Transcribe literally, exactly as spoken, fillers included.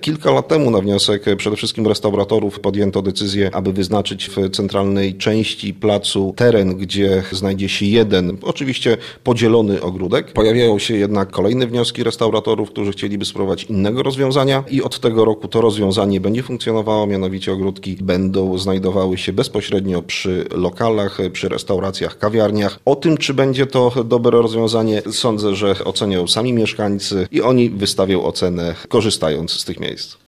Kilka lat temu na wniosek przede wszystkim restauratorów podjęto decyzję, aby wyznaczyć w centralnej części placu teren, gdzie znajdzie się jeden, oczywiście podzielony ogródek. Pojawiają się jednak kolejne wnioski restauratorów, którzy chcieliby spróbować innego rozwiązania i od tego roku to rozwiązanie będzie funkcjonowało, mianowicie ogródki będą znajdowały się bezpośrednio przy lokalach, przy restauracjach, kawiarniach. O tym, czy będzie to dobre rozwiązanie, sądzę, że ocenią sami mieszkańcy i oni wystawią ocenę, korzystając z tych miejsc.